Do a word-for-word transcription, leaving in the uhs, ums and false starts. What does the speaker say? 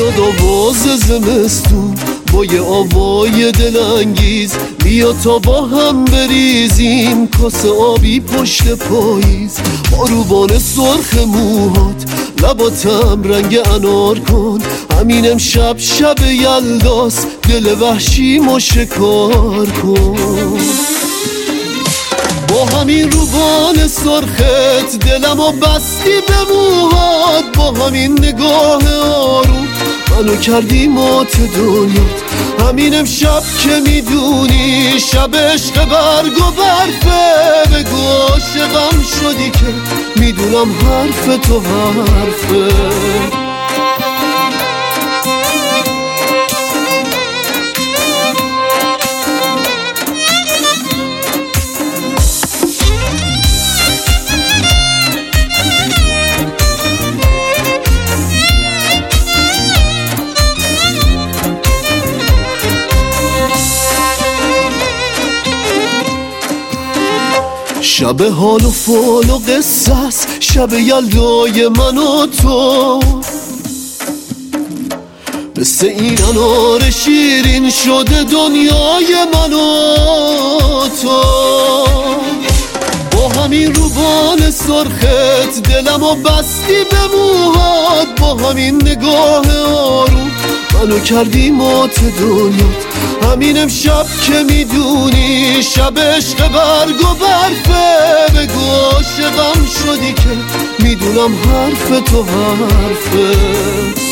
میاد آواز زمستون با یه آوای دلانگیز، بیا تا با هم بریزیم کاسه آبی پشت پاییز. با روبان سرخ موهات لباتم رنگ انار کن، همین امشب شب یلداست دل وحشیمو شکار کن. با همین روبان سرخت دلمو بستی به موهات، با همین نگاه آروم منو کردی مات دنیات. همین امشب که میدونی شب عشق برگ و برفه، بگو عاشقم شدی که میدونم حرف تو حرفه. شب حال و فال و قصص، شب یلدای من و تو، مثل این انار شیرین شده دنیای من و تو. با همین روبان سرخت دلمو بستی به موهات، با همین نگاه آروم منو کردی مات دنیات. همین امشب که میدونی شب عشق برگ و برفه، بگو عاشقم شدی که میدونم حرف تو حرفه.